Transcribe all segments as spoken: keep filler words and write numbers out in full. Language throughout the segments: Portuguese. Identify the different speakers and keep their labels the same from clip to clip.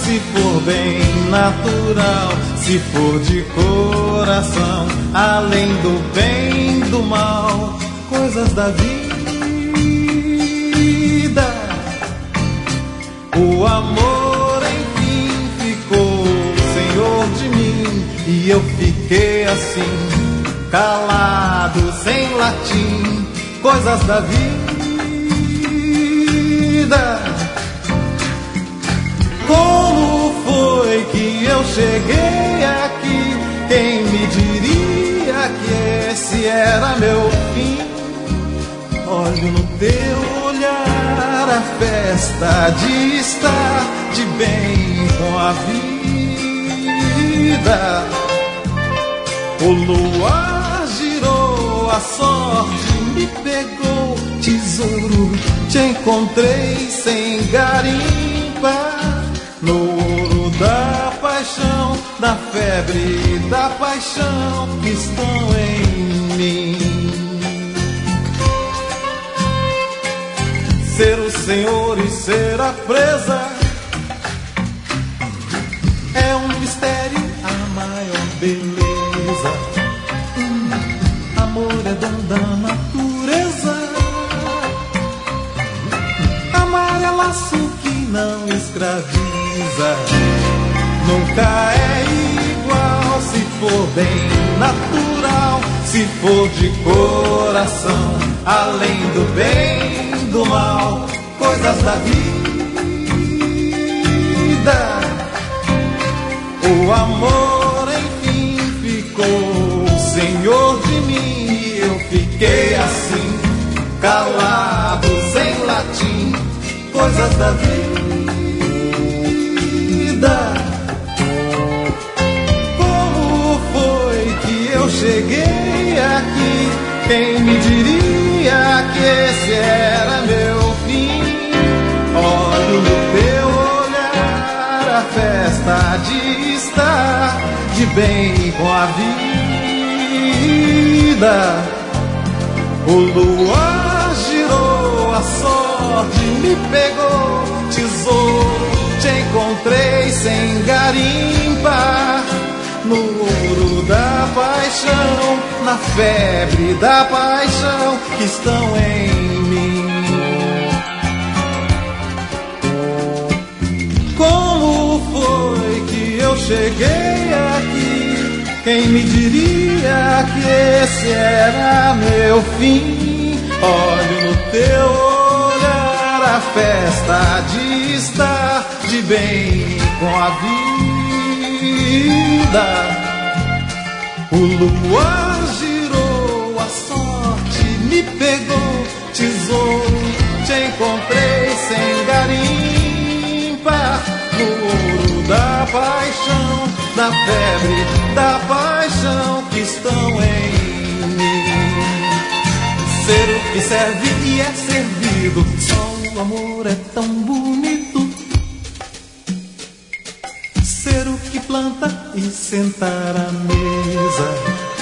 Speaker 1: se for bem natural, se for de coração, além do bem e do mal, coisas da vida. O amor enfim ficou senhor de mim, e eu fiquei assim, calado, sem latim, coisas da vida. Como foi que eu cheguei aqui? Quem me diria que esse era meu fim? Olho no teu olhar a festa de estar de bem com a vida. O luar girou, a sorte me pegou, tesouro, te encontrei sem garimpa. No ouro da paixão, da febre da paixão que estão em mim. Ser o senhor e ser a presa é um mistério, a maior beleza. Hum, amor é dom da natureza. Amar é laço que não escraviza. Nunca é igual, se for bem natural, se for de coração, além do bem e do mal, coisas da vida. O amor enfim ficou senhor de mim, e eu fiquei assim, calado, sem latim, coisas da vida. Como foi que eu cheguei aqui? Quem me diria que esse era meu fim? Olho no teu olhar a festa de estar de bem com a vida. O luar girou, a sorte me pegou, tesouro, te encontrei sem garimpa. No ouro da paixão, na febre da paixão que estão em mim. Como foi que eu cheguei aqui? Quem me diria que esse era meu fim? Olho no teu olhar a festa de estar de bem com a vida. O luar girou, a sorte me pegou, tesouro, te encontrei sem garimpa. No ouro da paixão, da febre da paixão que estão em mim. Ser o que serve e é servido, só o amor é tão bonito. Ser o que planta e sentar à mesa.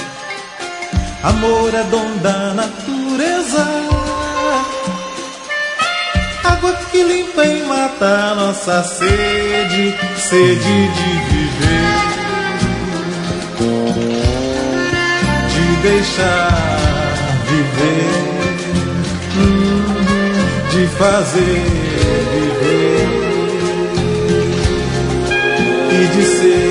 Speaker 1: Amor é dom da natureza. Água que limpa e mata a nossa sede, sede de viver, de deixar viver, hum, de fazer viver e de ser